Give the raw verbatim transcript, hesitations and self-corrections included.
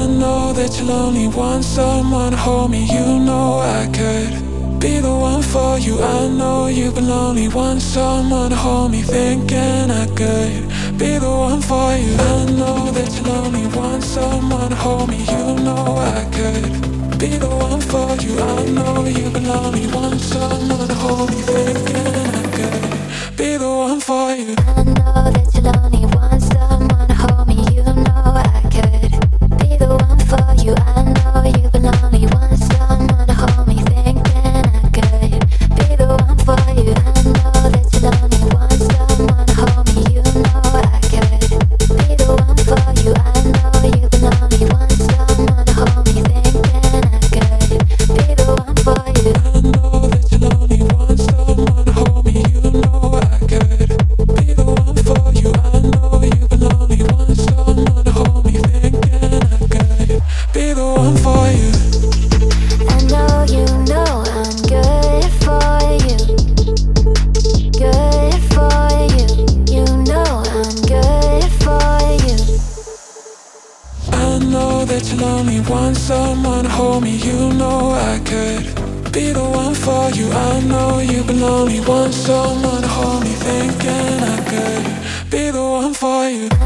I know that you'll only want someone to hold me. You know I could be the one for you. I know you've been lonely, want someone to hold me, thinking I could be the one for you. I know that you'll only want someone to hold me. You know I could be the one for you. I know you've been lonely, want someone to hold me, thinking I could be the one for you. I know that you'll only want someone to hold me. You know I could be the one for you. I know you've been lonely, want someone to hold me, thinking I could be the one for you. I know that you'll only want someone to hold me. You know I could be the one for you. I know you've been lonely, want someone to hold me, thinking I could be the one for you. I know that you'll only want someone to hold me. You know I could be the one for you. I know you've been lonely, want someone to hold me, thinking I could be the one for you. I know you know I'm good for you, good for you. You know I'm good for you. I know that you'll only want someone to hold me. You know I could be the one for you. I know you've been lonely, want someone to hold me, thinking I could be the one for you.